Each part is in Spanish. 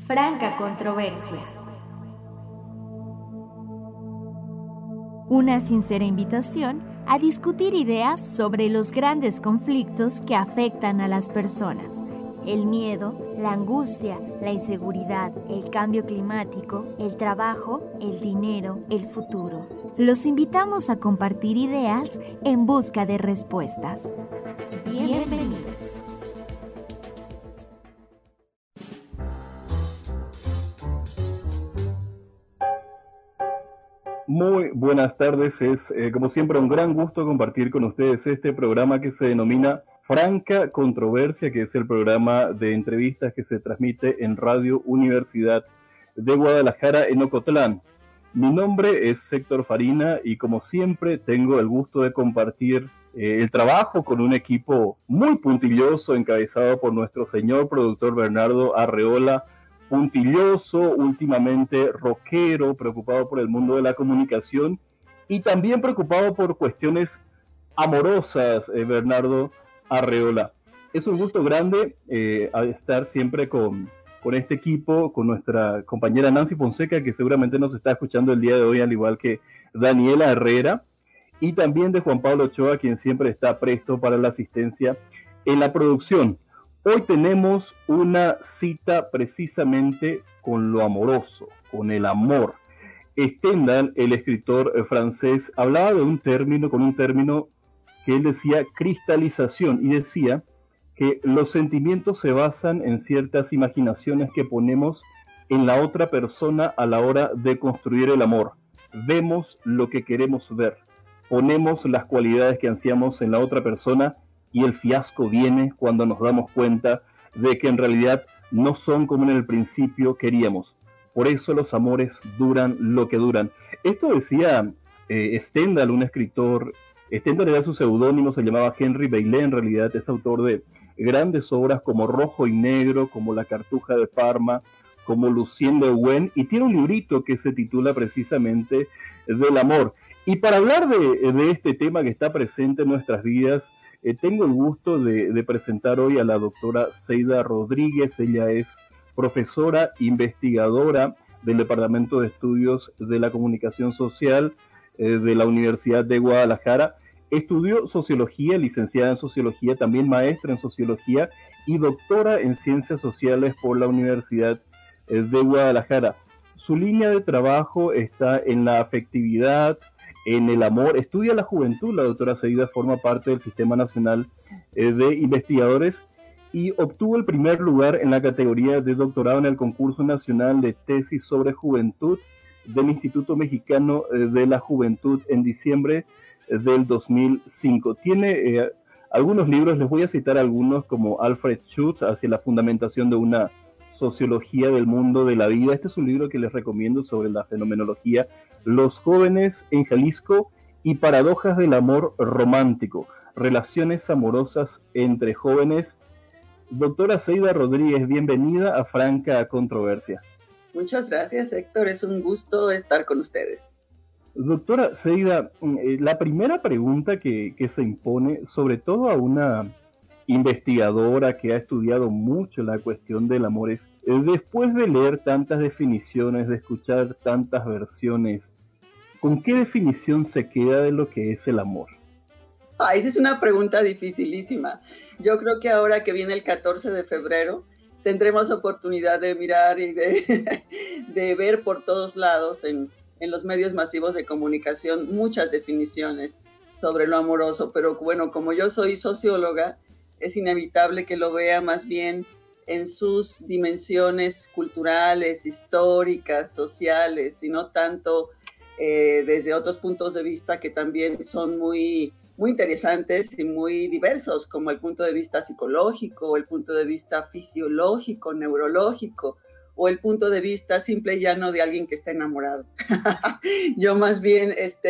Franca controversia. Una sincera invitación a discutir ideas sobre los grandes conflictos que afectan a las personas. El miedo, la angustia, la inseguridad, el cambio climático, el trabajo, el dinero, el futuro. Los invitamos a compartir ideas en busca de respuestas. Bienvenidos. Muy buenas tardes, es como siempre un gran gusto compartir con ustedes este programa que se denomina Franca Controversia, que es el programa de entrevistas que se transmite en Radio Universidad de Guadalajara en Ocotlán. Mi nombre es Héctor Farina y como siempre tengo el gusto de compartir el trabajo con un equipo muy puntilloso encabezado por nuestro señor productor Bernardo Arreola, puntilloso, últimamente rockero, preocupado por el mundo de la comunicación y también preocupado por cuestiones amorosas, Bernardo Arreola. Es un gusto grande estar siempre con este equipo, con nuestra compañera Nancy Fonseca, que seguramente nos está escuchando el día de hoy, al igual que Daniela Herrera, y también de Juan Pablo Ochoa, quien siempre está presto para la asistencia en la producción. Hoy tenemos una cita precisamente con lo amoroso, con el amor. Stendhal, el escritor francés, hablaba de un término que él decía cristalización, y decía que los sentimientos se basan en ciertas imaginaciones que ponemos en la otra persona a la hora de construir el amor. Vemos lo que queremos ver, ponemos las cualidades que ansiamos en la otra persona y el fiasco viene cuando nos damos cuenta de que en realidad no son como en el principio queríamos. Por eso los amores duran lo que duran. Esto decía Stendhal, un escritor. Stendhal era su seudónimo, se llamaba Henry Bailey, en realidad es autor de grandes obras como Rojo y Negro, como La Cartuja de Parma, como Lucien de Ouen, y tiene un librito que se titula precisamente del amor. Y para hablar de este tema que está presente en nuestras vidas, tengo el gusto de presentar hoy a la doctora Zeida Rodríguez. Ella es profesora investigadora del Departamento de Estudios de la Comunicación Social de la Universidad de Guadalajara. Estudió sociología, licenciada en sociología, también maestra en sociología y doctora en ciencias sociales por la Universidad de Guadalajara. Su línea de trabajo está en la afectividad, en el amor. Estudia la juventud. La doctora Zeida forma parte del Sistema Nacional de Investigadores y obtuvo el primer lugar en la categoría de doctorado en el concurso nacional de tesis sobre juventud del Instituto Mexicano de la Juventud en diciembre del 2005. Tiene algunos libros, les voy a citar algunos, como Alfred Schutz, hacia la fundamentación de una sociología del mundo de la vida. Este es un libro que les recomiendo sobre la fenomenología, Los jóvenes en Jalisco y paradojas del amor romántico, relaciones amorosas entre jóvenes. Doctora Zeida Rodríguez, bienvenida a Franca Controversia. Muchas gracias, Héctor. Es un gusto estar con ustedes. Doctora Zeida, la primera pregunta que se impone, sobre todo a una investigadora que ha estudiado mucho la cuestión del amor, es después de leer tantas definiciones, de escuchar tantas versiones, ¿con qué definición se queda de lo que es el amor? Esa es una pregunta dificilísima. Yo creo que ahora que viene el 14 de febrero, tendremos oportunidad de mirar y de ver por todos lados en los medios masivos de comunicación muchas definiciones sobre lo amoroso, pero bueno, como yo soy socióloga, es inevitable que lo vea más bien en sus dimensiones culturales, históricas, sociales, y no tanto desde otros puntos de vista que también son muy interesantes y muy diversos, como el punto de vista psicológico, el punto de vista fisiológico, neurológico, o el punto de vista simple y llano de alguien que está enamorado. Yo más bien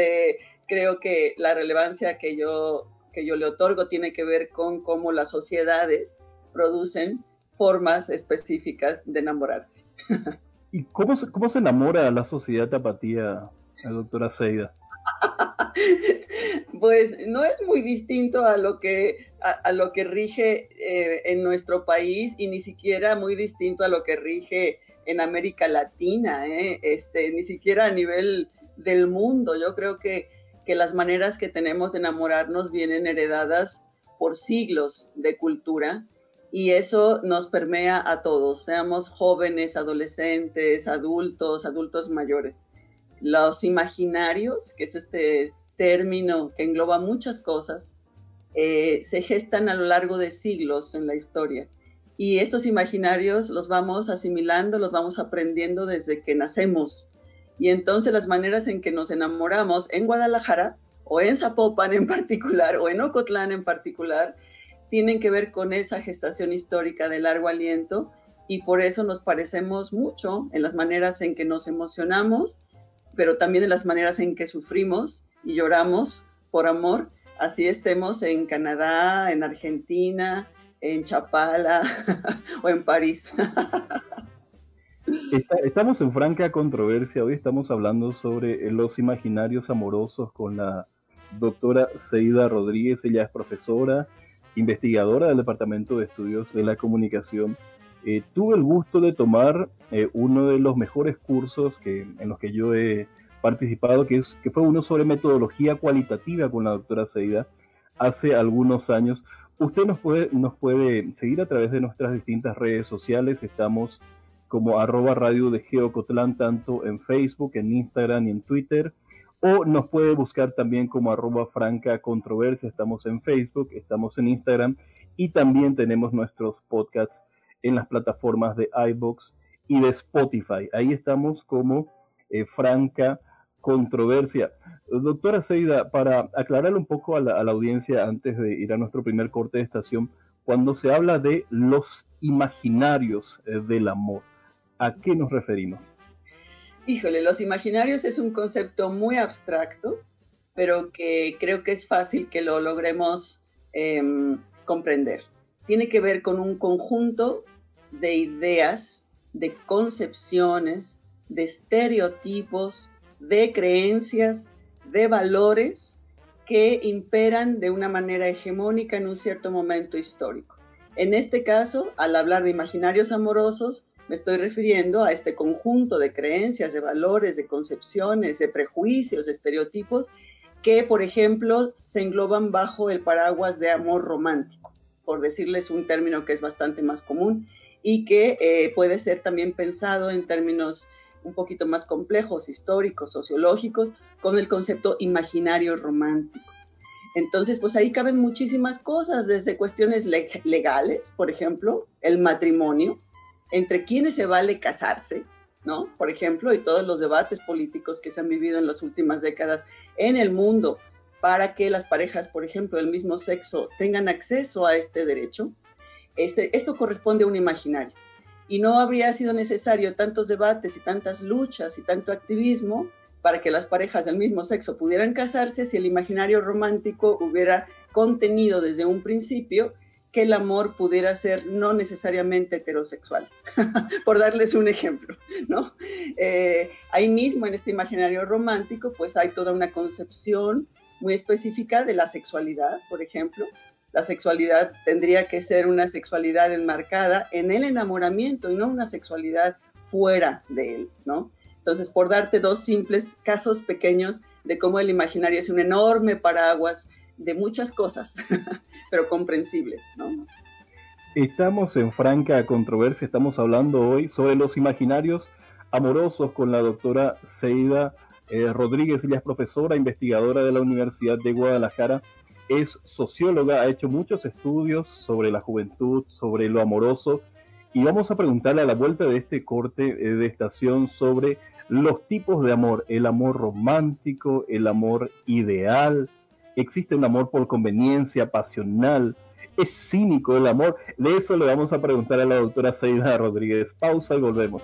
creo que la relevancia que yo le otorgo tiene que ver con cómo las sociedades producen formas específicas de enamorarse. ¿Y cómo se enamora la sociedad tapatía, doctora Zeida? Pues no es muy distinto a lo que rige en nuestro país y ni siquiera muy distinto a lo que rige en América Latina, ni siquiera a nivel del mundo. Yo creo que las maneras que tenemos de enamorarnos vienen heredadas por siglos de cultura y eso nos permea a todos, seamos jóvenes, adolescentes, adultos mayores. Los imaginarios, que es este término que engloba muchas cosas, se gestan a lo largo de siglos en la historia. Y estos imaginarios los vamos asimilando, los vamos aprendiendo desde que nacemos. Y entonces las maneras en que nos enamoramos en Guadalajara, o en Zapopan en particular, o en Ocotlán en particular, tienen que ver con esa gestación histórica de largo aliento, y por eso nos parecemos mucho en las maneras en que nos emocionamos, pero también en las maneras en que sufrimos y lloramos por amor, así estemos en Canadá, en Argentina, en Chapala o en París. Estamos en franca controversia. Hoy estamos hablando sobre los imaginarios amorosos con la doctora Zeida Rodríguez. Ella es profesora, investigadora del Departamento de Estudios de la Comunicación. Tuve el gusto de tomar uno de los mejores cursos en los que yo he participado, que fue uno sobre metodología cualitativa con la doctora Zeida hace algunos años. Usted nos puede seguir a través de nuestras distintas redes sociales. Estamos como @radio de Geocotlán, tanto en Facebook, en Instagram y en Twitter, o nos puede buscar también como @franca controversia. Estamos en Facebook, estamos en Instagram y también tenemos nuestros podcasts en las plataformas de iVoox y de Spotify. Ahí estamos como Franca Controversia. Doctora Zeida, para aclararle un poco a la audiencia antes de ir a nuestro primer corte de estación, cuando se habla de los imaginarios del amor, ¿a qué nos referimos? Híjole, los imaginarios es un concepto muy abstracto, pero que creo que es fácil que lo logremos comprender. Tiene que ver con un conjunto de ideas, de concepciones, de estereotipos, de creencias, de valores que imperan de una manera hegemónica en un cierto momento histórico. En este caso, al hablar de imaginarios amorosos, me estoy refiriendo a este conjunto de creencias, de valores, de concepciones, de prejuicios, de estereotipos que, por ejemplo, se engloban bajo el paraguas de amor romántico, por decirles un término que es bastante más común y que puede ser también pensado en términos un poquito más complejos, históricos, sociológicos, con el concepto imaginario romántico. Entonces, pues ahí caben muchísimas cosas, desde cuestiones legales, por ejemplo, el matrimonio, entre quienes se vale casarse, ¿no? Por ejemplo, y todos los debates políticos que se han vivido en las últimas décadas en el mundo para que las parejas, por ejemplo, del mismo sexo tengan acceso a este derecho. Esto corresponde a un imaginario. Y no habría sido necesario tantos debates y tantas luchas y tanto activismo para que las parejas del mismo sexo pudieran casarse si el imaginario romántico hubiera contenido desde un principio que el amor pudiera ser no necesariamente heterosexual, por darles un ejemplo, ¿no? Ahí mismo en este imaginario romántico pues hay toda una concepción muy específica de la sexualidad, por ejemplo. La sexualidad tendría que ser una sexualidad enmarcada en el enamoramiento y no una sexualidad fuera de él, ¿no? Entonces, por darte dos simples casos pequeños de cómo el imaginario es un enorme paraguas de muchas cosas, pero comprensibles, ¿no? Estamos en franca controversia, estamos hablando hoy sobre los imaginarios amorosos con la doctora Zeida Rodríguez. Ella es profesora, investigadora de la Universidad de Guadalajara, es socióloga, ha hecho muchos estudios sobre la juventud, sobre lo amoroso, y vamos a preguntarle a la vuelta de este corte de estación sobre los tipos de amor, el amor romántico, el amor ideal. ¿Existe un amor por conveniencia, pasional? ¿Es cínico el amor? De eso le vamos a preguntar a la doctora Zeida Rodríguez. Pausa y volvemos.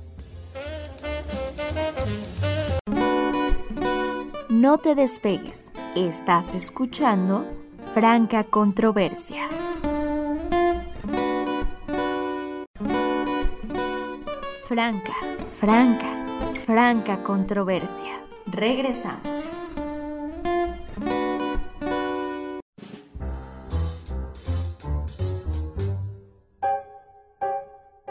No te despegues. Estás escuchando Franca Controversia. Franca Controversia. Regresamos.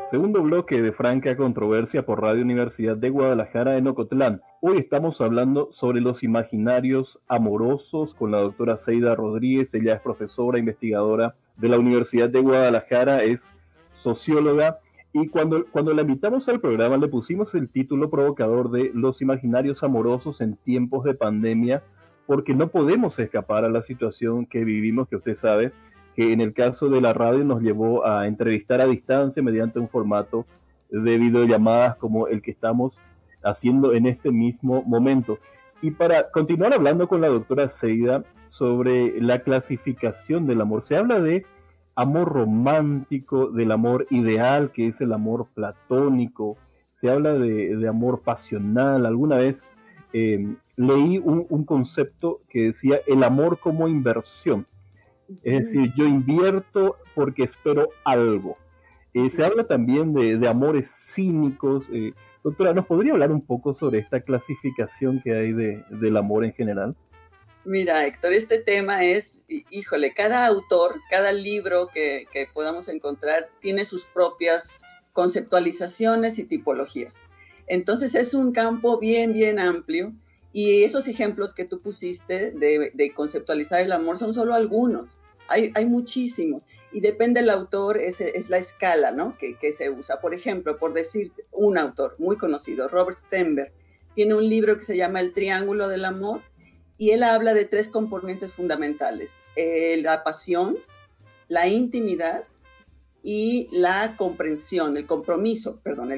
Segundo bloque de Franca Controversia por Radio Universidad de Guadalajara en Ocotlán. Hoy estamos hablando sobre los imaginarios amorosos con la doctora Zeida Rodríguez. Ella es profesora investigadora de la Universidad de Guadalajara, es socióloga, y cuando la invitamos al programa le pusimos el título provocador de Los imaginarios amorosos en tiempos de pandemia, porque no podemos escapar a la situación que vivimos, que usted sabe, que en el caso de la radio nos llevó a entrevistar a distancia mediante un formato de videollamadas como el que estamos haciendo en este mismo momento. Y para continuar hablando con la doctora Zeida sobre la clasificación del amor, se habla de amor romántico, del amor ideal, que es el amor platónico, se habla de amor pasional. Alguna vez leí un concepto que decía el amor como inversión. Es decir, yo invierto porque espero algo. Se habla también de amores cínicos. Doctora, ¿nos podría hablar un poco sobre esta clasificación que hay del amor en general? Mira, Héctor, este tema es, híjole, cada autor, cada libro que podamos encontrar tiene sus propias conceptualizaciones y tipologías. Entonces es un campo bien, bien amplio. Y esos ejemplos que tú pusiste de conceptualizar el amor son solo algunos. Hay muchísimos. Y depende del autor, es la escala, ¿no? que se usa. Por ejemplo, por decir un autor muy conocido, Robert Sternberg, tiene un libro que se llama El Triángulo del Amor, y él habla de 3 componentes fundamentales. La pasión, la intimidad y la comprensión, el compromiso.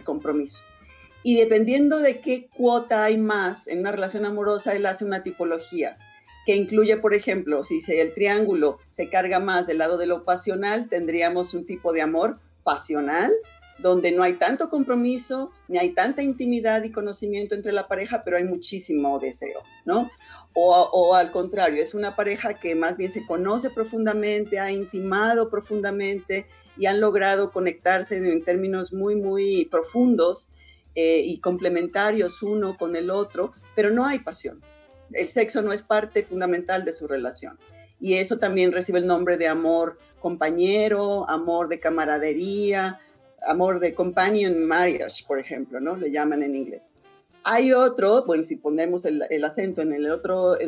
Y dependiendo de qué cuota hay más en una relación amorosa, él hace una tipología que incluye, por ejemplo, si el triángulo se carga más del lado de lo pasional, tendríamos un tipo de amor pasional, donde no hay tanto compromiso, ni hay tanta intimidad y conocimiento entre la pareja, pero hay muchísimo deseo, ¿no? O al contrario, es una pareja que más bien se conoce profundamente, ha intimado profundamente y han logrado conectarse en términos muy, muy profundos, y complementarios uno con el otro, pero no hay pasión. El sexo no es parte fundamental de su relación. Y eso también recibe el nombre de amor compañero, amor de camaradería, amor de companion marriage, por ejemplo, ¿no? Le llaman en inglés. Hay otro, bueno, si ponemos el acento en el otro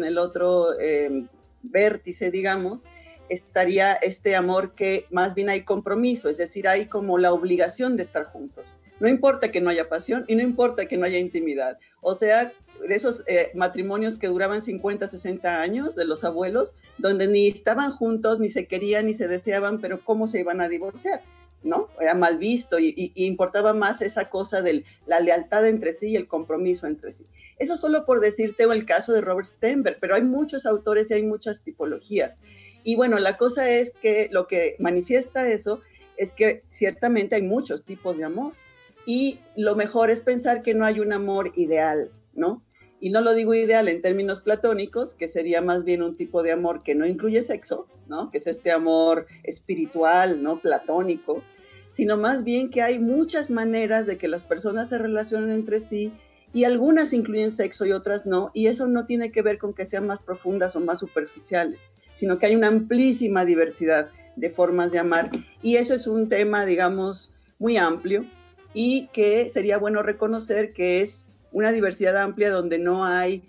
vértice, digamos, estaría este amor que más bien hay compromiso, es decir, hay como la obligación de estar juntos. No importa que no haya pasión y no importa que no haya intimidad. O sea, de esos matrimonios que duraban 50, 60 años de los abuelos, donde ni estaban juntos, ni se querían, ni se deseaban, pero ¿cómo se iban a divorciar? ¿No? Era mal visto y importaba más esa cosa de la lealtad entre sí y el compromiso entre sí. Eso solo por decirte el caso de Robert Sternberg, pero hay muchos autores y hay muchas tipologías. Y bueno, la cosa es que lo que manifiesta eso es que ciertamente hay muchos tipos de amor. Y lo mejor es pensar que no hay un amor ideal, ¿no? Y no lo digo ideal en términos platónicos, que sería más bien un tipo de amor que no incluye sexo, ¿no? Que es este amor espiritual, ¿no? Platónico, sino más bien que hay muchas maneras de que las personas se relacionen entre sí y algunas incluyen sexo y otras no, y eso no tiene que ver con que sean más profundas o más superficiales, sino que hay una amplísima diversidad de formas de amar, y eso es un tema, digamos, muy amplio, y que sería bueno reconocer que es una diversidad amplia donde no hay,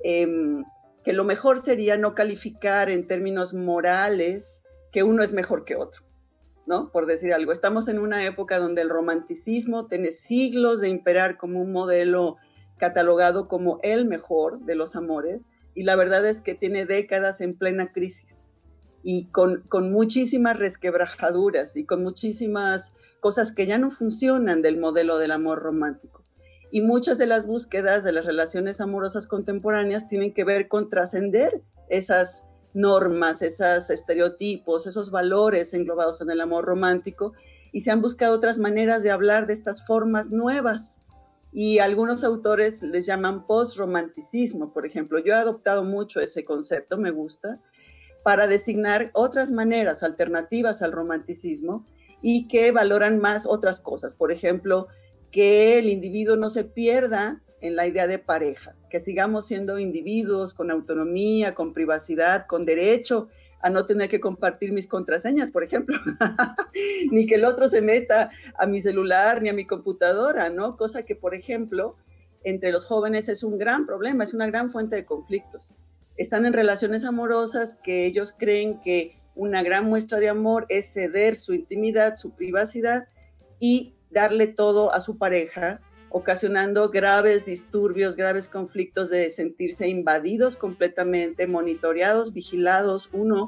que lo mejor sería no calificar en términos morales que uno es mejor que otro, ¿no? Por decir algo, estamos en una época donde el romanticismo tiene siglos de imperar como un modelo catalogado como el mejor de los amores, y la verdad es que tiene décadas en plena crisis y con muchísimas resquebrajaduras y con muchísimas cosas que ya no funcionan del modelo del amor romántico. Y muchas de las búsquedas de las relaciones amorosas contemporáneas tienen que ver con trascender esas normas, esos estereotipos, esos valores englobados en el amor romántico, y se han buscado otras maneras de hablar de estas formas nuevas. Y algunos autores les llaman post-romanticismo, por ejemplo. Yo he adoptado mucho ese concepto, me gusta, para designar otras maneras alternativas al romanticismo y que valoran más otras cosas. Por ejemplo, que el individuo no se pierda en la idea de pareja, que sigamos siendo individuos con autonomía, con privacidad, con derecho a no tener que compartir mis contraseñas, por ejemplo, ni que el otro se meta a mi celular ni a mi computadora, ¿no? Cosa que, por ejemplo, entre los jóvenes es un gran problema, es una gran fuente de conflictos. Están en relaciones amorosas que ellos creen que una gran muestra de amor es ceder su intimidad, su privacidad y darle todo a su pareja, ocasionando graves disturbios, graves conflictos de sentirse invadidos completamente, monitoreados, vigilados uno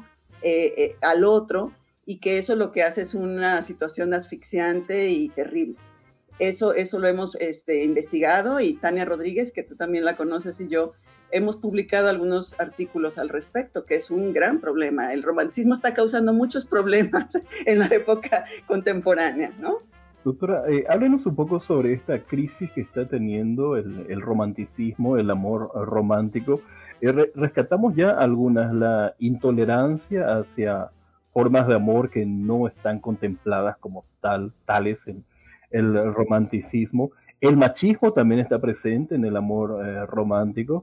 al otro, y que eso lo que hace es una situación asfixiante y terrible. Eso lo hemos investigado, y Tania Rodríguez, que tú también la conoces, y yo hemos publicado algunos artículos al respecto, que es un gran problema. El romanticismo está causando muchos problemas en la época contemporánea, ¿no? Doctora, háblenos un poco sobre esta crisis que está teniendo el romanticismo, el amor romántico. Rescatamos ya algunas, la intolerancia hacia formas de amor que no están contempladas como tales en el romanticismo. El machismo también está presente en el amor romántico.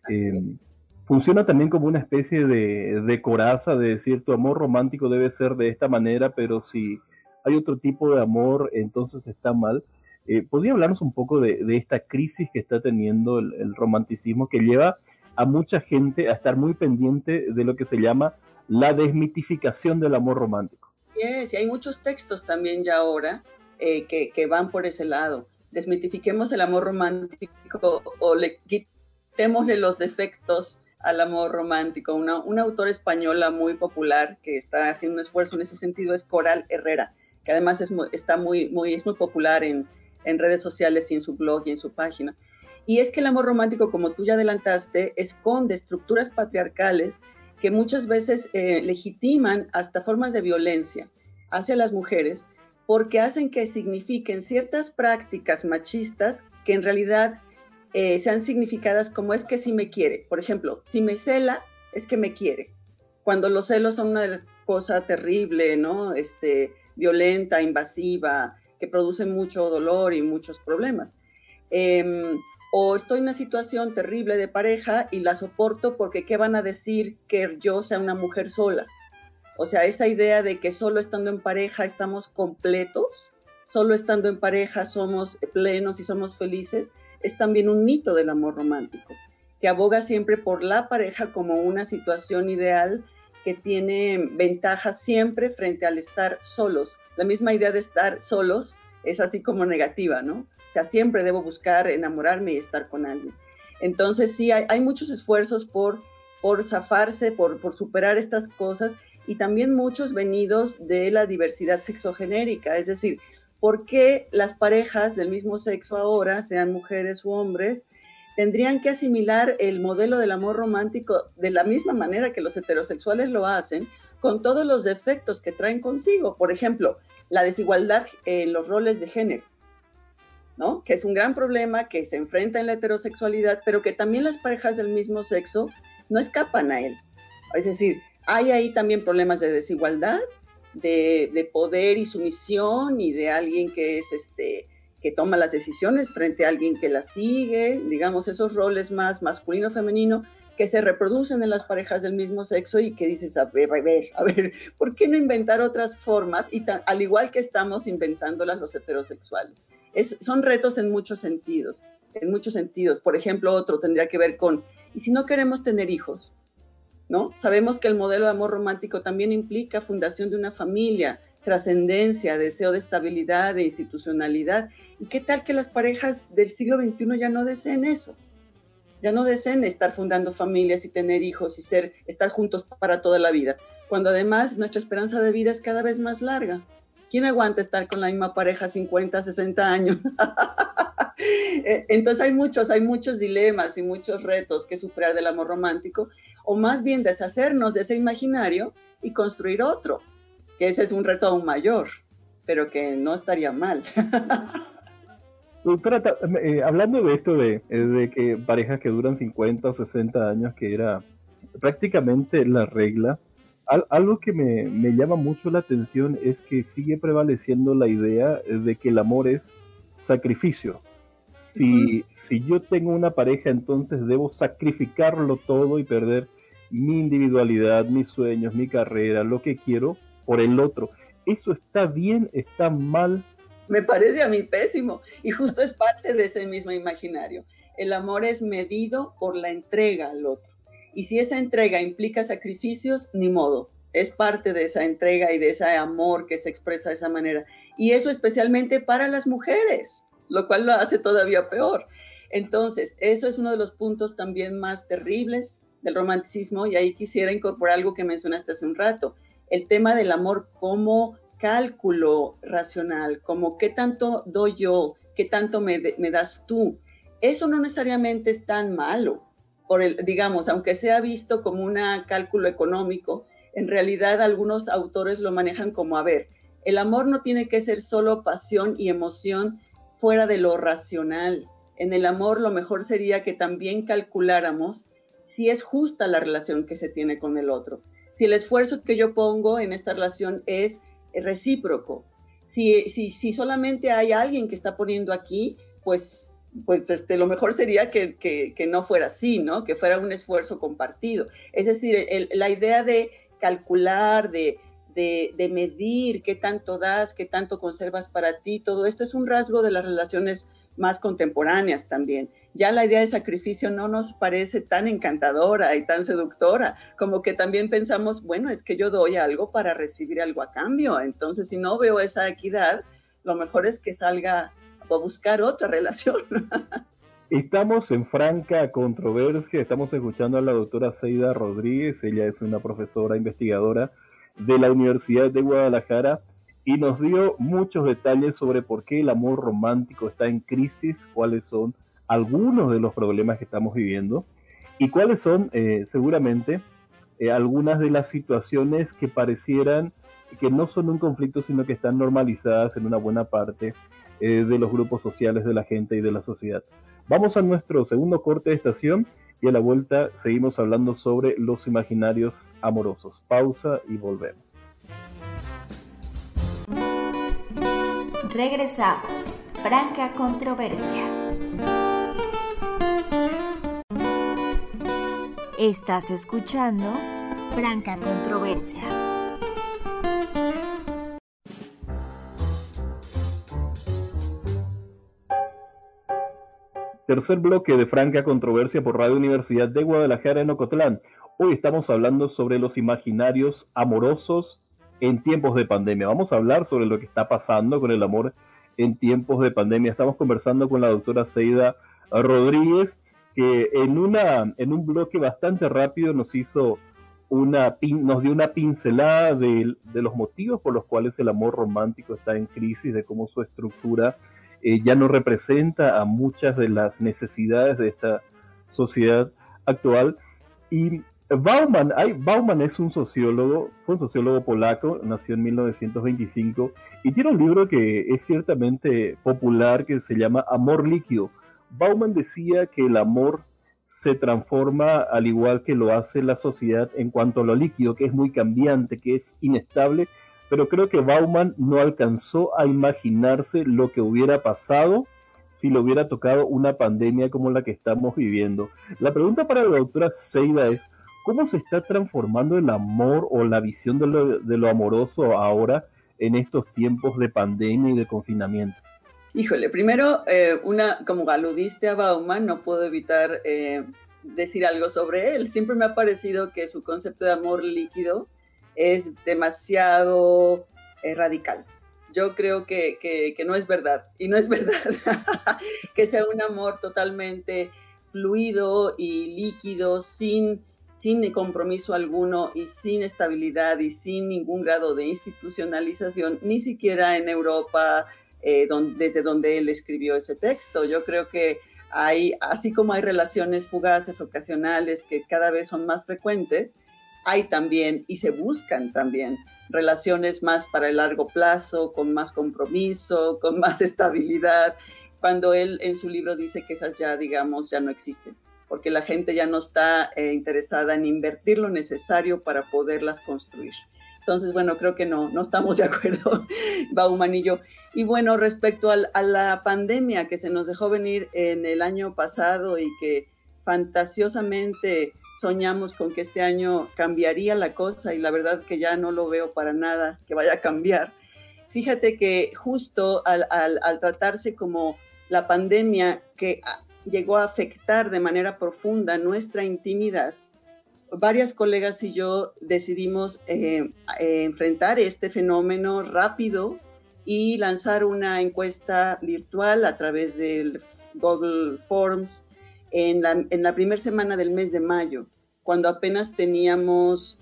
Funciona también como una especie de coraza, de decir tu amor romántico debe ser de esta manera, pero si hay otro tipo de amor, entonces está mal. ¿Podría hablarnos un poco de esta crisis que está teniendo el romanticismo, que lleva a mucha gente a estar muy pendiente de lo que se llama la desmitificación del amor romántico? Sí, hay muchos textos también ya ahora que van por ese lado. Desmitifiquemos el amor romántico o quitémosle los defectos al amor romántico. Una autora española muy popular que está haciendo un esfuerzo en ese sentido es Coral Herrera, que además es muy popular en redes sociales y en su blog y en su página. Y es que el amor romántico, como tú ya adelantaste, esconde estructuras patriarcales que muchas veces legitiman hasta formas de violencia hacia las mujeres, porque hacen que signifiquen ciertas prácticas machistas que en realidad sean significadas como es que sí me quiere. Por ejemplo, si me cela, es que me quiere. Cuando los celos son una cosa terrible, ¿no? Violenta, invasiva, que produce mucho dolor y muchos problemas. O estoy en una situación terrible de pareja y la soporto porque ¿qué van a decir que yo sea una mujer sola? O sea, esa idea de que solo estando en pareja estamos completos, solo estando en pareja somos plenos y somos felices, es también un mito del amor romántico, que aboga siempre por la pareja como una situación ideal que tiene ventajas siempre frente al estar solos. La misma idea de estar solos es así como negativa, ¿no? O sea, siempre debo buscar enamorarme y estar con alguien. Entonces sí, hay muchos esfuerzos por zafarse, por superar estas cosas, y también muchos venidos de la diversidad sexogenérica, es decir, ¿por qué las parejas del mismo sexo ahora, sean mujeres u hombres, tendrían que asimilar el modelo del amor romántico de la misma manera que los heterosexuales lo hacen, con todos los defectos que traen consigo? Por ejemplo, la desigualdad en los roles de género, ¿no? Que es un gran problema que se enfrenta en la heterosexualidad, pero que también las parejas del mismo sexo no escapan a él. Es decir, hay ahí también problemas de desigualdad, de poder y sumisión, y de alguien que es que toma las decisiones frente a alguien que las sigue, digamos, esos roles más masculino-femenino que se reproducen en las parejas del mismo sexo, y que dices, a ver, ¿por qué no inventar otras formas? Y al igual que estamos inventándolas los heterosexuales. Son retos en muchos sentidos. Por ejemplo, otro tendría que ver con, ¿y si no queremos tener hijos? ¿No? Sabemos que el modelo de amor romántico también implica fundación de una familia, trascendencia, deseo de estabilidad, de institucionalidad. ¿Y qué tal que las parejas del siglo XXI ya no deseen eso? Ya no deseen estar fundando familias y tener hijos y estar juntos para toda la vida, cuando además nuestra esperanza de vida es cada vez más larga. ¿Quién aguanta estar con la misma pareja 50, 60 años? Entonces hay muchos dilemas y muchos retos que superar del amor romántico, o más bien deshacernos de ese imaginario y construir otro, que ese es un reto aún mayor, pero que no estaría mal. Doctora, hablando de esto de que parejas que duran 50 o 60 años, que era prácticamente la regla, algo que me llama mucho la atención es que sigue prevaleciendo la idea de que el amor es sacrificio. Si yo tengo una pareja, entonces debo sacrificarlo todo y perder mi individualidad, mis sueños, mi carrera, lo que quiero por el otro. ¿Eso está bien? ¿Está mal? Me parece a mí pésimo y justo es parte de ese mismo imaginario. El amor es medido por la entrega al otro. Y si esa entrega implica sacrificios, ni modo. Es parte de esa entrega y de ese amor que se expresa de esa manera. Y eso especialmente para las mujeres, lo cual lo hace todavía peor. Entonces, eso es uno de los puntos también más terribles del romanticismo, y ahí quisiera incorporar algo que mencionaste hace un rato, el tema del amor como cálculo racional, como qué tanto doy yo, qué tanto me das tú. Eso no necesariamente es tan malo, digamos, aunque sea visto como un cálculo económico, en realidad algunos autores lo manejan como, a ver, el amor no tiene que ser solo pasión y emoción fuera de lo racional. En el amor lo mejor sería que también calculáramos si es justa la relación que se tiene con el otro, si el esfuerzo que yo pongo en esta relación es recíproco, si solamente hay alguien que está poniendo aquí, pues lo mejor sería que no fuera así, ¿no? Que fuera un esfuerzo compartido. Es decir, la idea de calcular, de medir qué tanto das, qué tanto conservas para ti, todo esto es un rasgo de las relaciones más contemporáneas también. Ya la idea de sacrificio no nos parece tan encantadora y tan seductora, como que también pensamos, bueno, es que yo doy algo para recibir algo a cambio, entonces si no veo esa equidad, lo mejor es que salga a buscar otra relación. Estamos en franca controversia, estamos escuchando a la doctora Zeida Rodríguez, ella es una profesora investigadora de la Universidad de Guadalajara y nos dio muchos detalles sobre por qué el amor romántico está en crisis, cuáles son algunos de los problemas que estamos viviendo y cuáles son seguramente algunas de las situaciones que parecieran que no son un conflicto, sino que están normalizadas en una buena parte de los grupos sociales de la gente y de la sociedad. Vamos a nuestro segundo corte de estación y a la vuelta seguimos hablando sobre los imaginarios amorosos. Pausa y volvemos. Regresamos. Franca controversia. Estás escuchando Franca controversia. Tercer bloque de Franca Controversia por Radio Universidad de Guadalajara en Ocotlán. Hoy estamos hablando sobre los imaginarios amorosos en tiempos de pandemia. Vamos a hablar sobre lo que está pasando con el amor en tiempos de pandemia. Estamos conversando con la doctora Zeida Rodríguez, que en un bloque bastante rápido nos dio una pincelada de los motivos por los cuales el amor romántico está en crisis, de cómo su estructura ya no representa a muchas de las necesidades de esta sociedad actual. Y Bauman es un sociólogo, fue un sociólogo polaco, nació en 1925 y tiene un libro que es ciertamente popular que se llama Amor líquido. Bauman decía que el amor se transforma al igual que lo hace la sociedad en cuanto a lo líquido, que es muy cambiante, que es inestable, pero creo que Bauman no alcanzó a imaginarse lo que hubiera pasado si le hubiera tocado una pandemia como la que estamos viviendo. La pregunta para la doctora Zeida es, ¿cómo se está transformando el amor o la visión de lo amoroso ahora en estos tiempos de pandemia y de confinamiento? Híjole, primero, como aludiste a Bauman, no puedo evitar decir algo sobre él. Siempre me ha parecido que su concepto de amor líquido es demasiado radical. Yo creo que no es verdad, y no es verdad que sea un amor totalmente fluido y líquido, sin compromiso alguno y sin estabilidad y sin ningún grado de institucionalización, ni siquiera en Europa, desde donde él escribió ese texto. Yo creo que así como hay relaciones fugaces, ocasionales, que cada vez son más frecuentes, hay también, y se buscan también, relaciones más para el largo plazo, con más compromiso, con más estabilidad, cuando él en su libro dice que esas ya no existen, porque la gente ya no está interesada en invertir lo necesario para poderlas construir. Entonces, bueno, creo que no estamos de acuerdo, Bauman y yo. Y bueno, respecto a la pandemia que se nos dejó venir en el año pasado y que fantasiosamente soñamos con que este año cambiaría la cosa y la verdad que ya no lo veo para nada que vaya a cambiar. Fíjate que justo al tratarse como la pandemia que llegó a afectar de manera profunda nuestra intimidad, varias colegas y yo decidimos enfrentar este fenómeno rápido y lanzar una encuesta virtual a través del Google Forms en la primera semana del mes de mayo, cuando apenas teníamos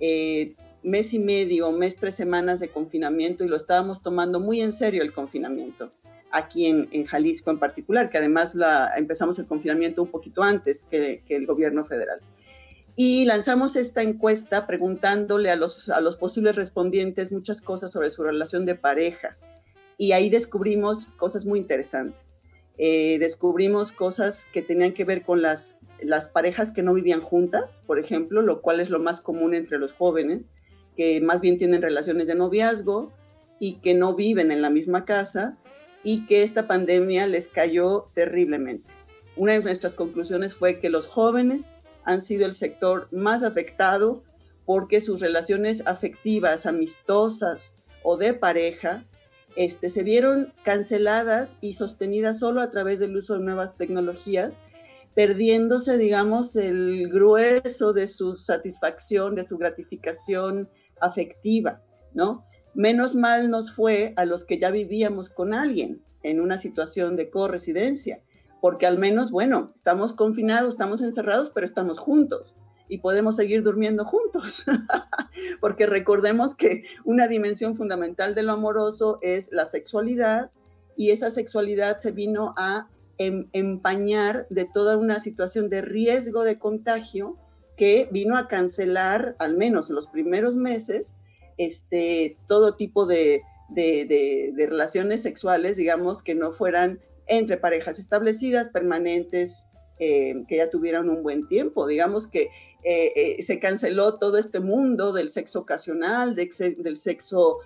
mes y medio, mes, 3 semanas de confinamiento y lo estábamos tomando muy en serio el confinamiento, aquí en Jalisco en particular, que además empezamos el confinamiento un poquito antes que el gobierno federal. Y lanzamos esta encuesta preguntándole a los posibles respondientes muchas cosas sobre su relación de pareja. Y ahí descubrimos cosas muy interesantes. Descubrimos cosas que tenían que ver con las parejas que no vivían juntas, por ejemplo, lo cual es lo más común entre los jóvenes, que más bien tienen relaciones de noviazgo y que no viven en la misma casa y que esta pandemia les cayó terriblemente. Una de nuestras conclusiones fue que los jóvenes han sido el sector más afectado porque sus relaciones afectivas, amistosas o de pareja se vieron canceladas y sostenidas solo a través del uso de nuevas tecnologías, perdiéndose, digamos, el grueso de su satisfacción, de su gratificación afectiva, ¿no? Menos mal nos fue a los que ya vivíamos con alguien en una situación de corresidencia, porque al menos, bueno, estamos confinados, estamos encerrados, pero estamos juntos y podemos seguir durmiendo juntos. Porque recordemos que una dimensión fundamental de lo amoroso es la sexualidad y esa sexualidad se vino a empañar de toda una situación de riesgo de contagio que vino a cancelar, al menos en los primeros meses, todo tipo de relaciones sexuales, digamos, que no fueran entre parejas establecidas, permanentes, que ya tuvieran un buen tiempo. Digamos que se canceló todo este mundo del sexo ocasional, del sexo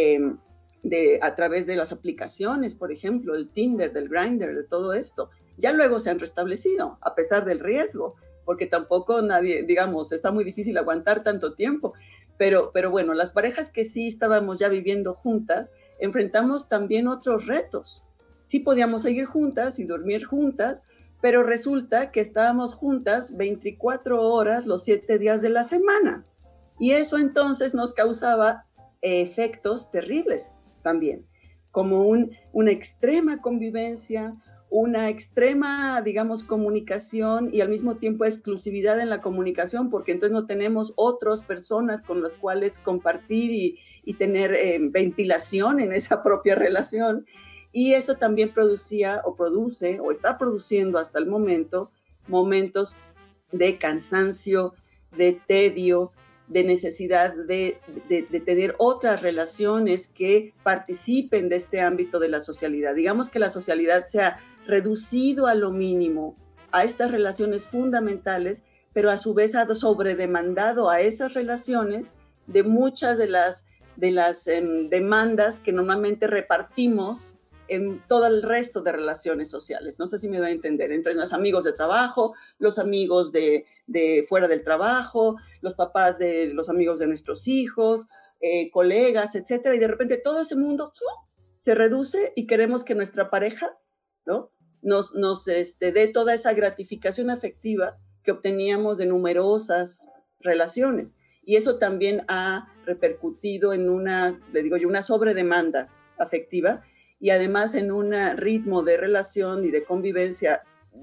a través de las aplicaciones, por ejemplo, el Tinder, del Grindr, de todo esto. Ya luego se han restablecido, a pesar del riesgo, porque tampoco nadie, digamos, está muy difícil aguantar tanto tiempo. Pero bueno, las parejas que sí estábamos ya viviendo juntas, enfrentamos también otros retos. Sí podíamos seguir juntas y dormir juntas, pero resulta que estábamos juntas 24 horas los 7 días de la semana. Y eso entonces nos causaba efectos terribles también, como una extrema convivencia, una extrema, digamos, comunicación y al mismo tiempo exclusividad en la comunicación, porque entonces no tenemos otras personas con las cuales compartir y tener ventilación en esa propia relación. Y eso también producía o produce o está produciendo hasta el momento momentos de cansancio, de tedio, de necesidad de tener otras relaciones que participen de este ámbito de la socialidad. Digamos que la socialidad se ha reducido a lo mínimo a estas relaciones fundamentales, pero a su vez ha sobredemandado a esas relaciones de muchas de las demandas que normalmente repartimos en todo el resto de relaciones sociales. No sé si me doy a entender, entre los amigos de trabajo, los amigos de fuera del trabajo, los papás de los amigos de nuestros hijos, colegas, etcétera, y de repente todo ese mundo se reduce y queremos que nuestra pareja, ¿no?, nos dé toda esa gratificación afectiva que obteníamos de numerosas relaciones. Y eso también ha repercutido en una sobredemanda afectiva y además en un ritmo de relación y de convivencia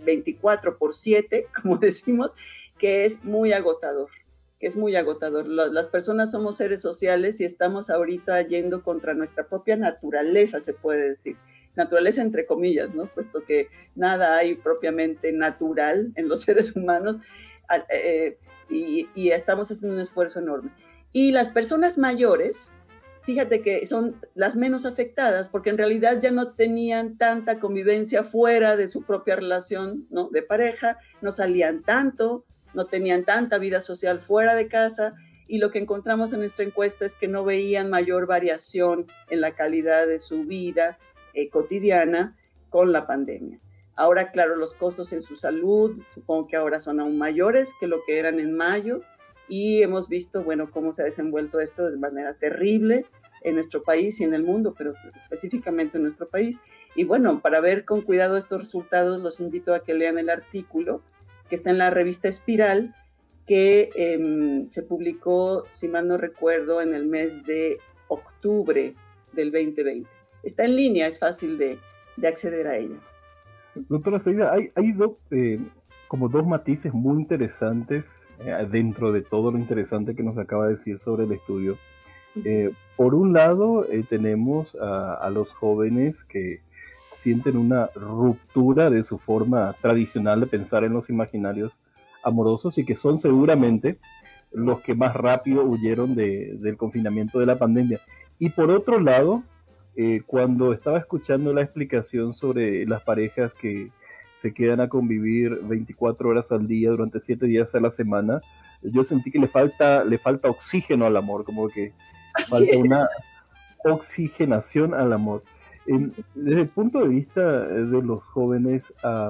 24/7, como decimos, que es muy agotador. Las personas somos seres sociales y estamos ahorita yendo contra nuestra propia naturaleza, se puede decir. Naturaleza entre comillas, ¿no? Puesto que nada hay propiamente natural en los seres humanos y estamos haciendo un esfuerzo enorme. Y las personas mayores, fíjate que son las menos afectadas porque en realidad ya no tenían tanta convivencia fuera de su propia relación, ¿no?, de pareja, no salían tanto, no tenían tanta vida social fuera de casa y lo que encontramos en nuestra encuesta es que no veían mayor variación en la calidad de su vida cotidiana con la pandemia. Ahora, claro, los costos en su salud, supongo que ahora son aún mayores que lo que eran en mayo, y hemos visto, bueno, cómo se ha desenvuelto esto de manera terrible en nuestro país y en el mundo, pero específicamente en nuestro país. Y bueno, para ver con cuidado estos resultados, los invito a que lean el artículo que está en la revista Espiral, que se publicó, si mal no recuerdo, en el mes de octubre del 2020. Está en línea, es fácil de acceder a ella. Doctora Zaida, hay como dos matices muy interesantes dentro de todo lo interesante que nos acaba de decir sobre el estudio. Por un lado, tenemos a los jóvenes que sienten una ruptura de su forma tradicional de pensar en los imaginarios amorosos y que son seguramente los que más rápido huyeron del confinamiento de la pandemia. Y por otro lado, cuando estaba escuchando la explicación sobre las parejas que se quedan a convivir 24 horas al día durante 7 días a la semana, yo sentí que le falta oxígeno al amor, como que falta una oxigenación al amor. Desde el punto de vista de los jóvenes,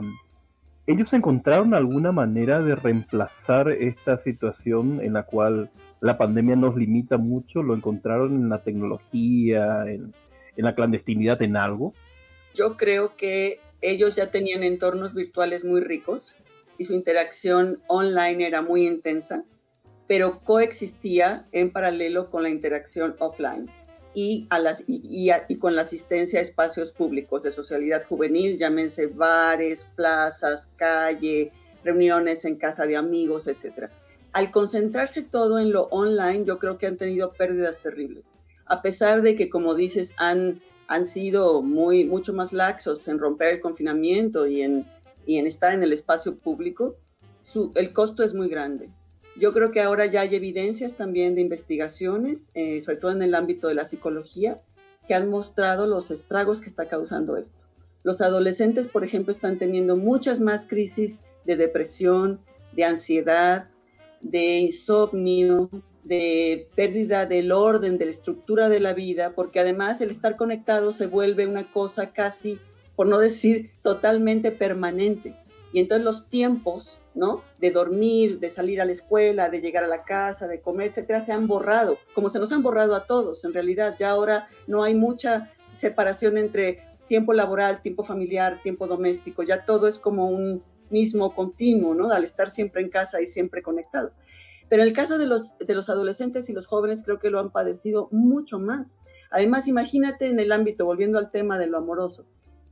¿ellos encontraron alguna manera de reemplazar esta situación en la cual la pandemia nos limita mucho? ¿Lo encontraron en la tecnología, en la clandestinidad, en algo? Yo creo que ellos ya tenían entornos virtuales muy ricos y su interacción online era muy intensa, pero coexistía en paralelo con la interacción offline y con la asistencia a espacios públicos de socialidad juvenil, llámense bares, plazas, calle, reuniones en casa de amigos, etc. Al concentrarse todo en lo online, yo creo que han tenido pérdidas terribles. A pesar de que, como dices, han sido mucho más laxos en romper el confinamiento y en estar en el espacio público, el costo es muy grande. Yo creo que ahora ya hay evidencias también de investigaciones, sobre todo en el ámbito de la psicología, que han mostrado los estragos que está causando esto. Los adolescentes, por ejemplo, están teniendo muchas más crisis de depresión, de ansiedad, de insomnio, de pérdida del orden, de la estructura de la vida, porque además el estar conectado se vuelve una cosa casi, por no decir totalmente permanente. Y entonces los tiempos, ¿no?, de dormir, de salir a la escuela, de llegar a la casa, de comer, etcétera, se han borrado, como se nos han borrado a todos. En realidad ya ahora no hay mucha separación entre tiempo laboral, tiempo familiar, tiempo doméstico, ya todo es como un mismo continuo, ¿no?, al estar siempre en casa y siempre conectados. Pero en el caso de los adolescentes y los jóvenes creo que lo han padecido mucho más. Además, imagínate en el ámbito, volviendo al tema de lo amoroso,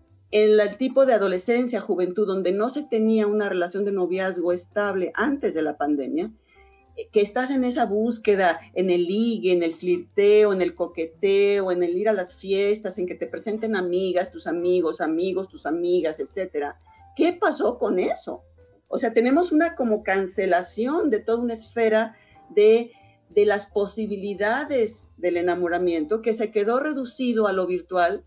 en el tipo de adolescencia, juventud, donde no se tenía una relación de noviazgo estable antes de la pandemia, que estás en esa búsqueda, en el ligue, en el flirteo, en el coqueteo, en el ir a las fiestas, en que te presenten amigas, tus amigos, tus amigas, etc. ¿Qué pasó con eso? O sea, tenemos una como cancelación de toda una esfera de las posibilidades del enamoramiento que se quedó reducido a lo virtual.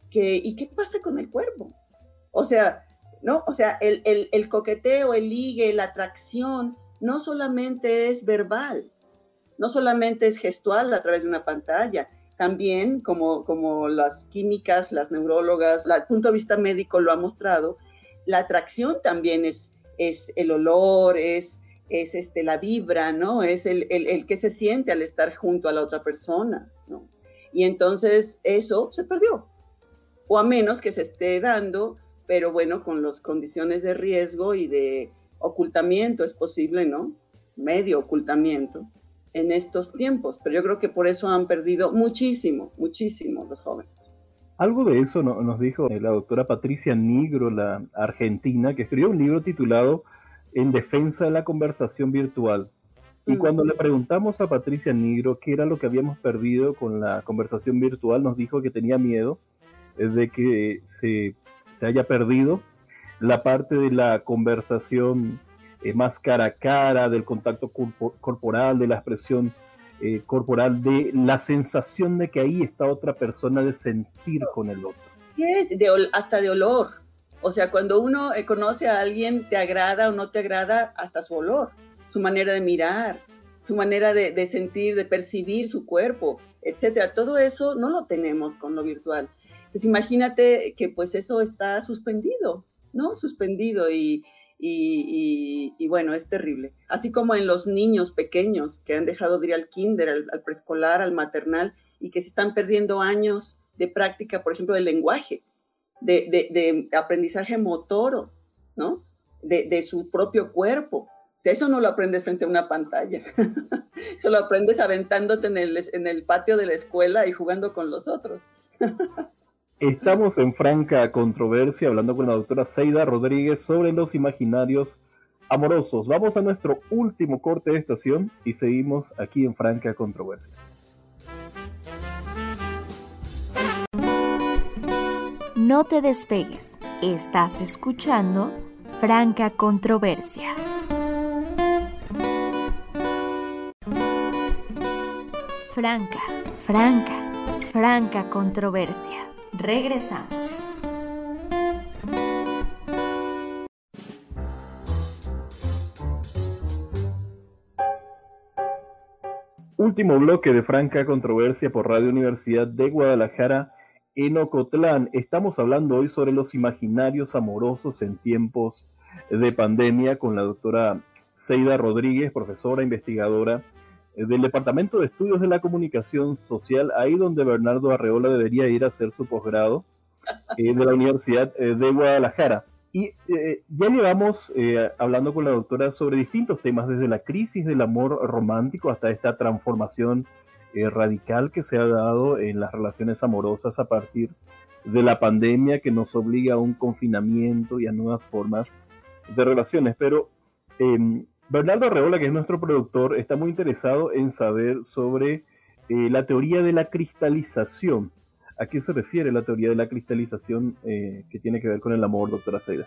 ¿Y qué pasa con el cuerpo? O sea, ¿no? O sea, el coqueteo, el ligue, la atracción, no solamente es verbal, no solamente es gestual a través de una pantalla, también como las químicas, las neurólogas, el punto de vista médico lo ha mostrado, la atracción también es el olor, es la vibra, ¿no? Es el que se siente al estar junto a la otra persona, ¿no? Y entonces eso se perdió, o a menos que se esté dando, pero bueno, con las condiciones de riesgo y de ocultamiento es posible, ¿no? Medio ocultamiento en estos tiempos, pero yo creo que por eso han perdido muchísimo los jóvenes. Algo de eso nos dijo la doctora Patricia Nigro, la argentina, que escribió un libro titulado En defensa de la conversación virtual. Y cuando le preguntamos a Patricia Nigro qué era lo que habíamos perdido con la conversación virtual, nos dijo que tenía miedo de que se haya perdido la parte de la conversación más cara a cara, del contacto corporal, de la expresión corporal, de la sensación de que ahí está otra persona, de sentir con el otro. Sí, hasta de olor. O sea, cuando uno conoce a alguien, te agrada o no te agrada, hasta su olor, su manera de mirar, su manera de sentir, de percibir su cuerpo, etcétera. Todo eso no lo tenemos con lo virtual. Entonces imagínate que pues eso está suspendido. ¿no? Suspendido y bueno, es terrible. Así como en los niños pequeños que han dejado de ir al kinder, al preescolar, al maternal, y que se están perdiendo años de práctica, por ejemplo, del lenguaje, de aprendizaje motor, ¿no? De su propio cuerpo. O sea, eso no lo aprendes frente a una pantalla. Eso lo aprendes aventándote en el patio de la escuela y jugando con los otros. Estamos en franca controversia hablando con la doctora Zeida Rodríguez sobre los imaginarios amorosos. Vamos a nuestro último corte de estación y seguimos aquí en franca controversia. No te despegues. Estás escuchando Franca Controversia. Franca Controversia. Regresamos. Último bloque de franca controversia por Radio Universidad de Guadalajara en Ocotlán. Estamos hablando hoy sobre los imaginarios amorosos en tiempos de pandemia con la doctora Zeida Rodríguez, profesora investigadora del Departamento de Estudios de la Comunicación Social, ahí donde Bernardo Arreola debería ir a hacer su posgrado, de la Universidad de Guadalajara. Y ya llevamos hablando con la doctora sobre distintos temas, desde la crisis del amor romántico hasta esta transformación radical que se ha dado en las relaciones amorosas a partir de la pandemia, que nos obliga a un confinamiento y a nuevas formas de relaciones. Pero Bernardo Arreola, que es nuestro productor, está muy interesado en saber sobre la teoría de la cristalización. ¿A qué se refiere la teoría de la cristalización que tiene que ver con el amor, doctora Zeida?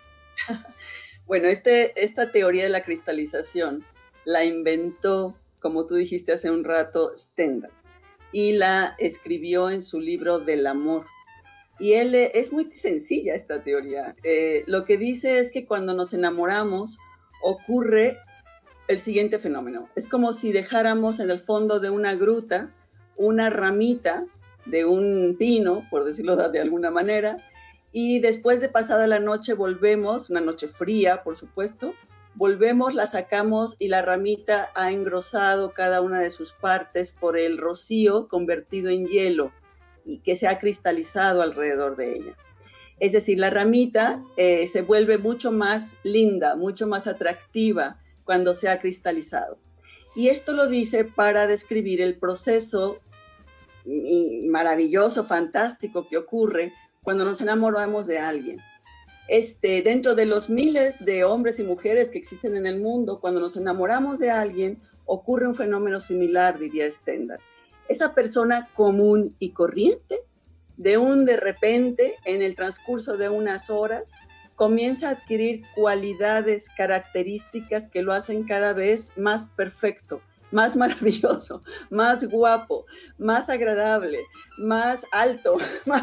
Bueno, esta teoría de la cristalización la inventó, como tú dijiste hace un rato, Stendhal, y la escribió en su libro Del amor. Y es muy sencilla esta teoría. Lo que dice es que cuando nos enamoramos ocurre el siguiente fenómeno. Es como si dejáramos en el fondo de una gruta una ramita de un pino, por decirlo de alguna manera, y después de pasada la noche volvemos, una noche fría, por supuesto, volvemos, la sacamos y la ramita ha engrosado cada una de sus partes por el rocío convertido en hielo y que se ha cristalizado alrededor de ella. Es decir, la ramita se vuelve mucho más linda, mucho más atractiva cuando se ha cristalizado. Y esto lo dice para describir el proceso maravilloso, fantástico que ocurre cuando nos enamoramos de alguien. Dentro de los miles de hombres y mujeres que existen en el mundo, cuando nos enamoramos de alguien, ocurre un fenómeno similar, diría Stendhal. Esa persona común y corriente, de repente, en el transcurso de unas horas, comienza a adquirir cualidades, características que lo hacen cada vez más perfecto, más maravilloso, más guapo, más agradable, más alto,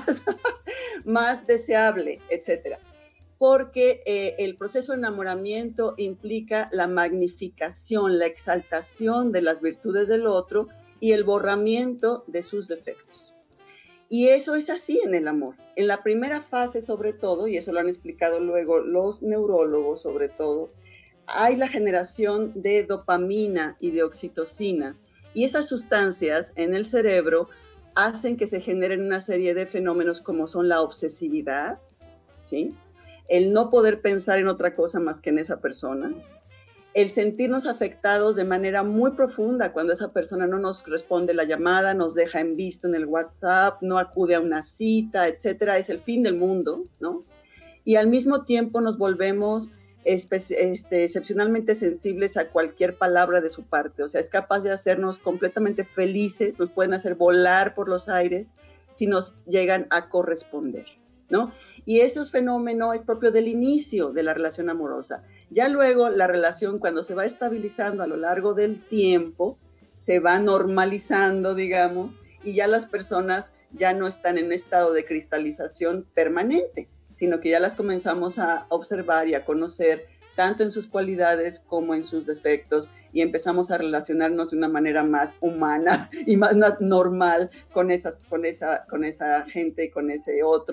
más deseable, etc. Porque el proceso de enamoramiento implica la magnificación, la exaltación de las virtudes del otro y el borramiento de sus defectos. Y eso es así en el amor. En la primera fase, sobre todo, y eso lo han explicado luego los neurólogos sobre todo, hay la generación de dopamina y de oxitocina. Y esas sustancias en el cerebro hacen que se generen una serie de fenómenos como son la obsesividad, ¿sí? El no poder pensar en otra cosa más que en esa persona, el sentirnos afectados de manera muy profunda cuando esa persona no nos responde la llamada, nos deja en visto en el WhatsApp, no acude a una cita, etcétera, es el fin del mundo, ¿no? Y al mismo tiempo nos volvemos excepcionalmente sensibles a cualquier palabra de su parte, o sea, es capaz de hacernos completamente felices, nos pueden hacer volar por los aires si nos llegan a corresponder, ¿no? Y ese fenómeno es propio del inicio de la relación amorosa. Ya luego la relación, cuando se va estabilizando a lo largo del tiempo, se va normalizando, digamos, y ya las personas ya no están en un estado de cristalización permanente, sino que ya las comenzamos a observar y a conocer tanto en sus cualidades como en sus defectos, y empezamos a relacionarnos de una manera más humana y más normal con esa gente, con ese otro,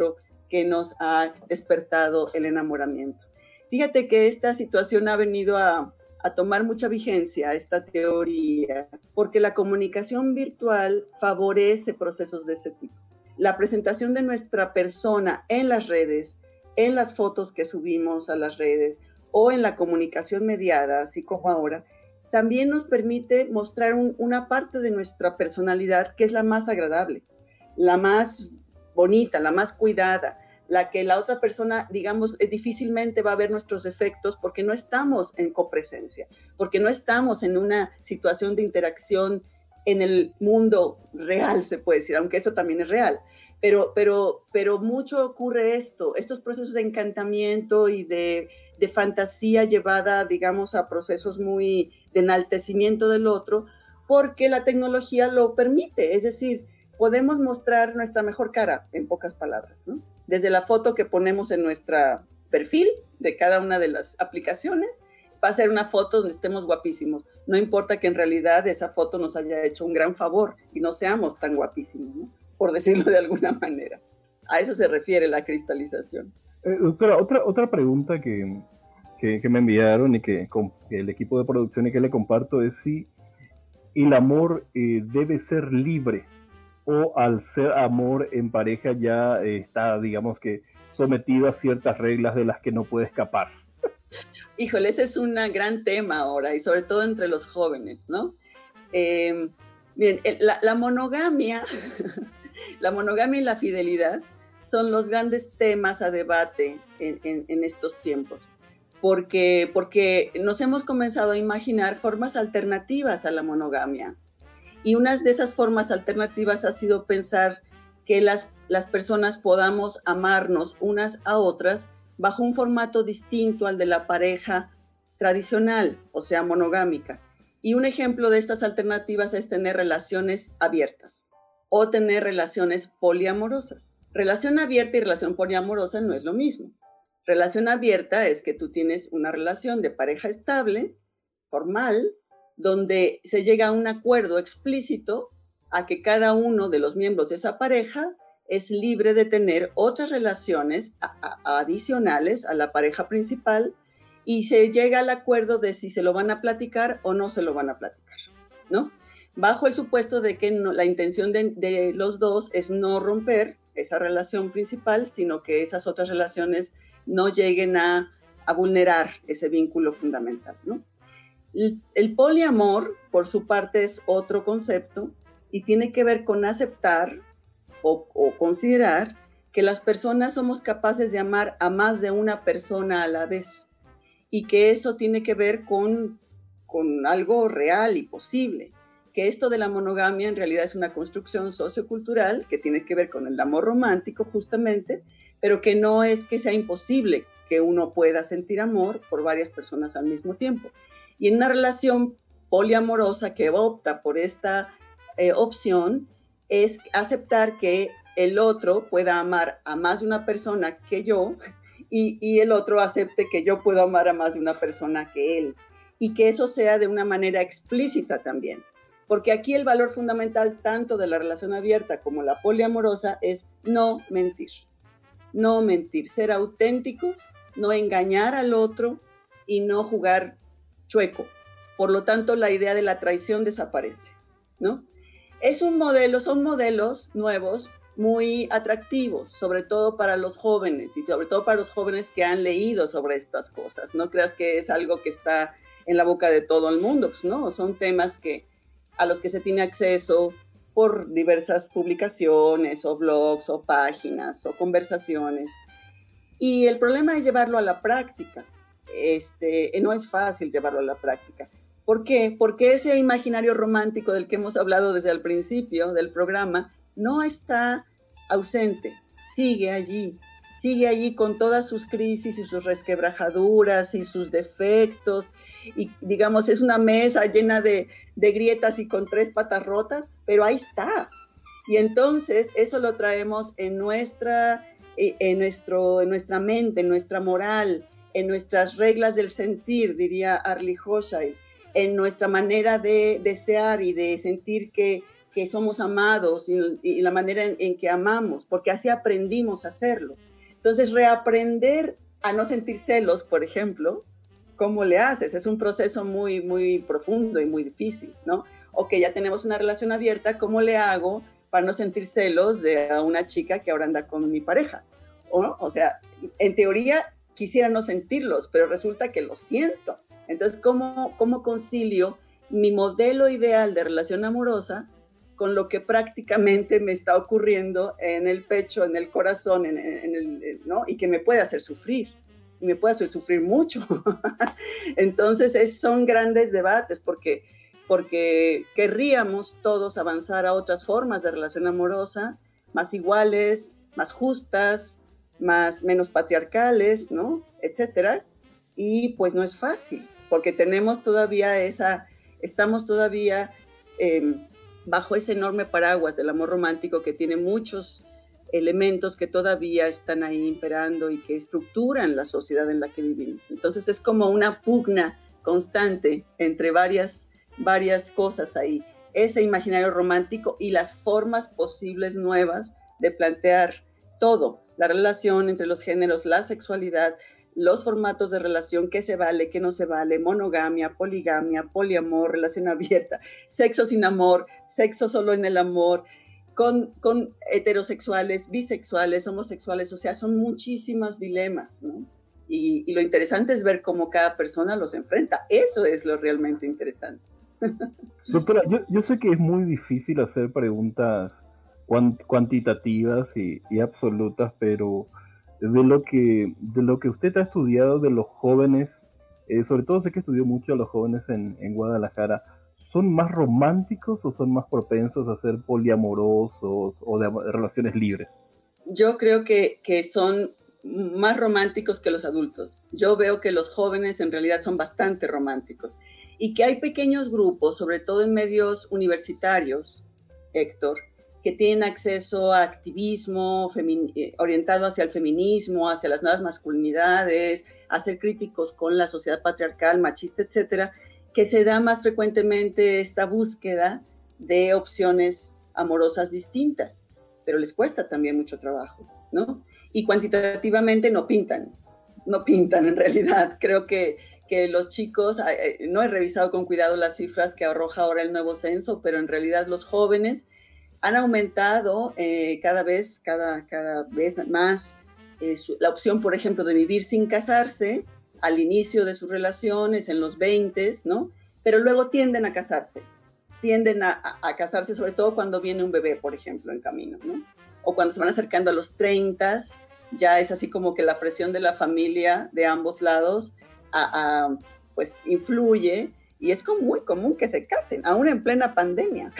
que nos ha despertado el enamoramiento. Fíjate que esta situación ha venido a tomar mucha vigencia, esta teoría, porque la comunicación virtual favorece procesos de ese tipo. La presentación de nuestra persona en las redes, en las fotos que subimos a las redes o en la comunicación mediada, así como ahora, también nos permite mostrar una parte de nuestra personalidad que es la más agradable, la más bonita, la más cuidada, la que la otra persona, digamos, difícilmente va a ver nuestros defectos porque no estamos en copresencia, porque no estamos en una situación de interacción en el mundo real, se puede decir, aunque eso también es real. Pero mucho ocurre estos procesos de encantamiento y de fantasía llevada, digamos, a procesos muy de enaltecimiento del otro, porque la tecnología lo permite, es decir, podemos mostrar nuestra mejor cara, en pocas palabras, ¿no? Desde la foto que ponemos en nuestro perfil de cada una de las aplicaciones, va a ser una foto donde estemos guapísimos. No importa que en realidad esa foto nos haya hecho un gran favor y no seamos tan guapísimos, ¿no? Por decirlo de alguna manera. A eso se refiere la cristalización. Doctora, otra pregunta que me enviaron y que el equipo de producción y que le comparto es si el amor debe ser libre o al ser amor en pareja ya está, digamos que, sometido a ciertas reglas de las que no puede escapar. Híjole, ese es un gran tema ahora y sobre todo entre los jóvenes, ¿no? Miren, la monogamia, la monogamia y la fidelidad son los grandes temas a debate en estos tiempos, porque nos hemos comenzado a imaginar formas alternativas a la monogamia. Y una de esas formas alternativas ha sido pensar que las personas podamos amarnos unas a otras bajo un formato distinto al de la pareja tradicional, o sea, monogámica. Y un ejemplo de estas alternativas es tener relaciones abiertas o tener relaciones poliamorosas. Relación abierta y relación poliamorosa no es lo mismo. Relación abierta es que tú tienes una relación de pareja estable, formal, donde se llega a un acuerdo explícito a que cada uno de los miembros de esa pareja es libre de tener otras relaciones adicionales a la pareja principal y se llega al acuerdo de si se lo van a platicar o no se lo van a platicar, ¿no? Bajo el supuesto de que la intención de los dos es no romper esa relación principal, sino que esas otras relaciones no lleguen a vulnerar ese vínculo fundamental, ¿no? El poliamor, por su parte, es otro concepto y tiene que ver con aceptar o considerar que las personas somos capaces de amar a más de una persona a la vez y que eso tiene que ver con algo real y posible, que esto de la monogamia en realidad es una construcción sociocultural que tiene que ver con el amor romántico justamente, pero que no es que sea imposible que uno pueda sentir amor por varias personas al mismo tiempo. Y en una relación poliamorosa que opta por esta opción es aceptar que el otro pueda amar a más de una persona que yo y el otro acepte que yo puedo amar a más de una persona que él. Y que eso sea de una manera explícita también. Porque aquí el valor fundamental tanto de la relación abierta como la poliamorosa es no mentir. No mentir, ser auténticos, no engañar al otro y no jugar chueco. Por lo tanto, la idea de la traición desaparece, ¿no? Son modelos nuevos muy atractivos, sobre todo para los jóvenes y sobre todo para los jóvenes que han leído sobre estas cosas. No creas que es algo que está en la boca de todo el mundo, pues no, son temas a los que se tiene acceso por diversas publicaciones o blogs o páginas o conversaciones. Y el problema es llevarlo a la práctica. No es fácil llevarlo a la práctica. ¿Por qué? Porque ese imaginario romántico del que hemos hablado desde el principio del programa no está ausente, sigue allí con todas sus crisis y sus resquebrajaduras y sus defectos, y digamos es una mesa llena de grietas y con 3 patas rotas, pero ahí está. Y entonces eso lo traemos en nuestra mente, en nuestra moral, en nuestras reglas del sentir, diría Arlie Hochschild, en nuestra manera de desear y de sentir que somos amados y la manera en que amamos, porque así aprendimos a hacerlo. Entonces, reaprender a no sentir celos, por ejemplo, ¿cómo le haces? Es un proceso muy, muy profundo y muy difícil, ¿no? Ok, ya tenemos una relación abierta, ¿cómo le hago para no sentir celos de una chica que ahora anda con mi pareja? O sea, en teoría quisiera no sentirlos, pero resulta que los siento. Entonces, ¿cómo concilio mi modelo ideal de relación amorosa con lo que prácticamente me está ocurriendo en el pecho, en el corazón, ¿no? Y que me puede hacer sufrir, y me puede hacer sufrir mucho? Entonces, son grandes debates porque querríamos todos avanzar a otras formas de relación amorosa, más iguales, más justas, menos patriarcales, ¿no? Etcétera. Y pues no es fácil, porque estamos todavía bajo ese enorme paraguas del amor romántico que tiene muchos elementos que todavía están ahí imperando y que estructuran la sociedad en la que vivimos. Entonces es como una pugna constante entre varias cosas ahí. Ese imaginario romántico y las formas posibles nuevas de plantear todo, la relación entre los géneros, la sexualidad, los formatos de relación, qué se vale, qué no se vale, monogamia, poligamia, poliamor, relación abierta, sexo sin amor, sexo solo en el amor, con heterosexuales, bisexuales, homosexuales, o sea, son muchísimos dilemas, ¿no? Y lo interesante es ver cómo cada persona los enfrenta. Eso es lo realmente interesante. Doctora, yo sé que es muy difícil hacer preguntas cuantitativas y absolutas, pero de lo que usted ha estudiado de los jóvenes, sobre todo sé que estudió mucho a los jóvenes en Guadalajara, ¿son más románticos o son más propensos a ser poliamorosos o de relaciones libres? Yo creo que son más románticos que los adultos. Yo veo que los jóvenes en realidad son bastante románticos y que hay pequeños grupos, sobre todo en medios universitarios, Héctor, que tienen acceso a activismo orientado hacia el feminismo, hacia las nuevas masculinidades, a ser críticos con la sociedad patriarcal, machista, etcétera, que se da más frecuentemente esta búsqueda de opciones amorosas distintas, pero les cuesta también mucho trabajo, ¿no? Y cuantitativamente no pintan en realidad. Creo que los chicos, no he revisado con cuidado las cifras que arroja ahora el nuevo censo, pero en realidad los jóvenes han aumentado cada vez más la opción, por ejemplo, de vivir sin casarse al inicio de sus relaciones, en los 20s, ¿no? Pero luego tienden a casarse sobre todo cuando viene un bebé, por ejemplo, en camino, ¿no? O cuando se van acercando a los 30s, ya es así como que la presión de la familia de ambos lados pues influye, y es muy común que se casen, aún en plena pandemia.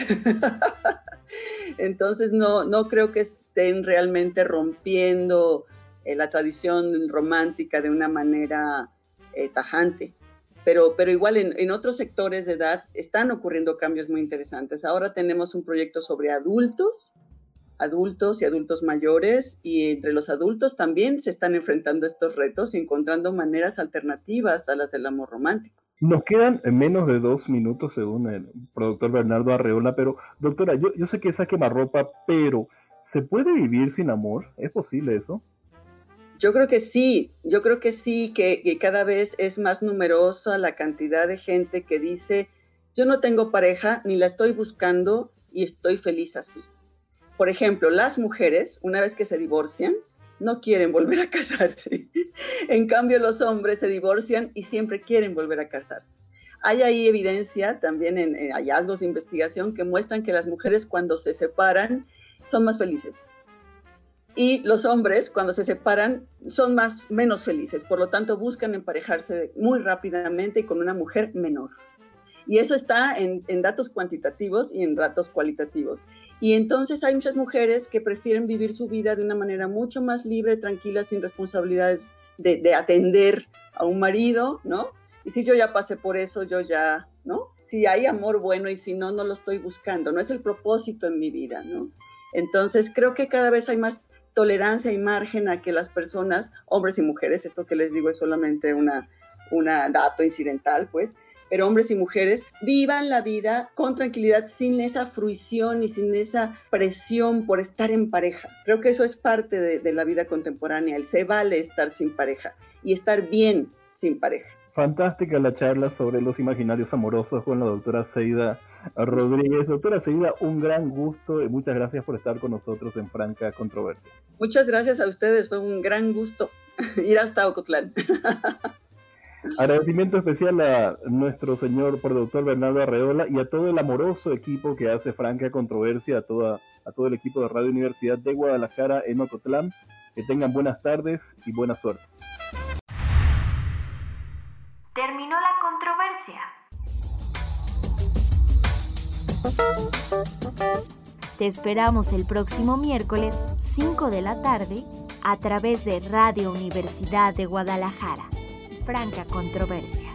Entonces no creo que estén realmente rompiendo la tradición romántica de una manera tajante. Pero igual en otros sectores de edad están ocurriendo cambios muy interesantes. Ahora tenemos un proyecto sobre adultos y adultos mayores, y entre los adultos también se están enfrentando estos retos y encontrando maneras alternativas a las del amor romántico. Nos quedan menos de 2 minutos según el productor Bernardo Arreola, pero doctora, yo sé que esa quemarropa, pero ¿se puede vivir sin amor? ¿Es posible eso? Yo creo que sí, que cada vez es más numerosa la cantidad de gente que dice, yo no tengo pareja, ni la estoy buscando y estoy feliz así. Por ejemplo, las mujeres, una vez que se divorcian, no quieren volver a casarse. En cambio, los hombres se divorcian y siempre quieren volver a casarse. Hay ahí evidencia también en hallazgos de investigación que muestran que las mujeres cuando se separan son más felices. Y los hombres cuando se separan son menos felices. Por lo tanto, buscan emparejarse muy rápidamente y con una mujer menor. Y eso está en datos cuantitativos y en datos cualitativos. Y entonces hay muchas mujeres que prefieren vivir su vida de una manera mucho más libre, tranquila, sin responsabilidades de atender a un marido, ¿no? Y si yo ya pasé por eso, yo ya, ¿no? Si hay amor, bueno, y si no, no lo estoy buscando. No es el propósito en mi vida, ¿no? Entonces creo que cada vez hay más tolerancia y margen a que las personas, hombres y mujeres, esto que les digo es solamente un dato incidental, pues, pero hombres y mujeres, vivan la vida con tranquilidad, sin esa fruición y sin esa presión por estar en pareja. Creo que eso es parte de la vida contemporánea, el se vale estar sin pareja y estar bien sin pareja. Fantástica la charla sobre los imaginarios amorosos con la doctora Seida Rodríguez. Doctora Seida, un gran gusto y muchas gracias por estar con nosotros en Franca Controversia. Muchas gracias a ustedes, fue un gran gusto ir hasta Ocotlán. Agradecimiento especial a nuestro señor productor Bernardo Arreola y a todo el amoroso equipo que hace Franca Controversia, a todo el equipo de Radio Universidad de Guadalajara en Ocotlán. Que tengan buenas tardes y buena suerte. Terminó la controversia. Te esperamos el próximo miércoles, 5 de la tarde, a través de Radio Universidad de Guadalajara. Franca Controversia.